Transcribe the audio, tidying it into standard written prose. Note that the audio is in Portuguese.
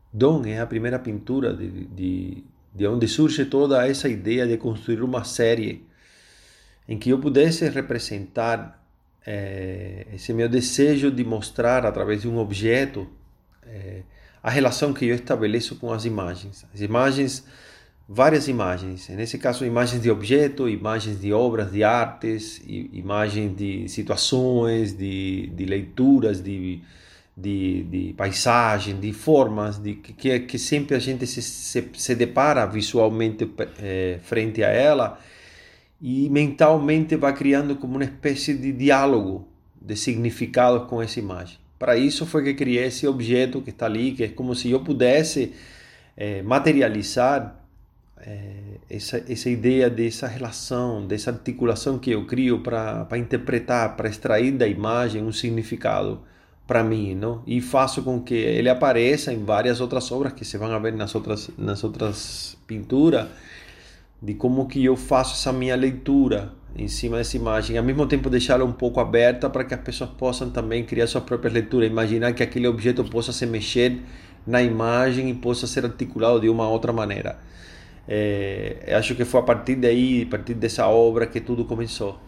Dom é a primeira pintura de onde surge toda essa ideia de construir uma série em que eu pudesse representar esse meu desejo de mostrar através de um objeto a relação que eu estabeleço com as imagens. As imagens, várias imagens, nesse caso imagens de objeto, imagens de obras de artes, imagens de situações, de leituras, de paisagem, de formas, que sempre a gente se depara visualmente frente a ela e mentalmente vai criando como uma espécie de diálogo de significado com essa imagem. Para isso foi que criei esse objeto que está ali, que é como se eu pudesse materializar essa ideia dessa relação, dessa articulação que eu crio para interpretar, para extrair da imagem um significado para mim, não? E faço com que ele apareça em várias outras obras que se vão ver nas outras pinturas, de como que eu faço essa minha leitura em cima dessa imagem, e ao mesmo tempo deixá-la um pouco aberta para que as pessoas possam também criar suas próprias leituras, imaginar que aquele objeto possa se mexer na imagem e possa ser articulado de uma outra maneira. Acho que foi a partir daí, a partir dessa obra que tudo começou.